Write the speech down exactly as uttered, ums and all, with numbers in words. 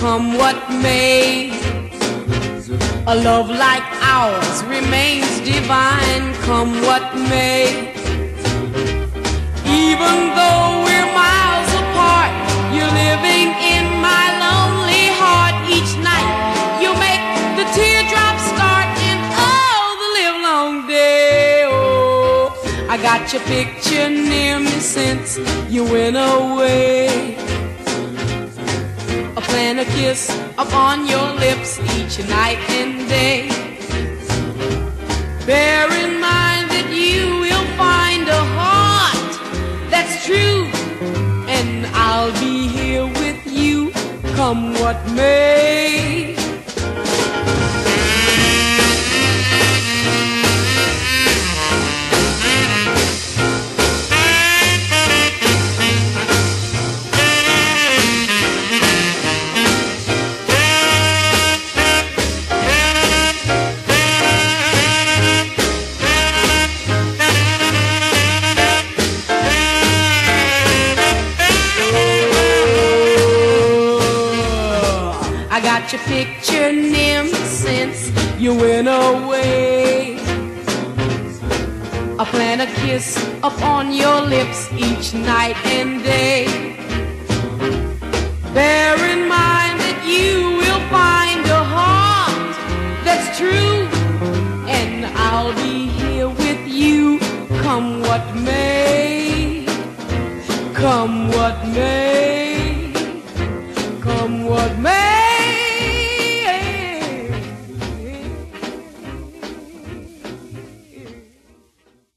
come what may. A love like ours remains divine, come what may. Even though we're miles apart, you're living in my lonely heart. Each night you make the teardrops start, and oh, the livelong day. Oh, I got your picture near me since you went away. I plan a kiss upon your lips each night and day. Bear in mind that you will find a heart that's true, and I'll be here with you come what may. I got your picture near me since you went away. I plan a kiss upon your lips each night and day. Bear in mind that you will find a heart that's true,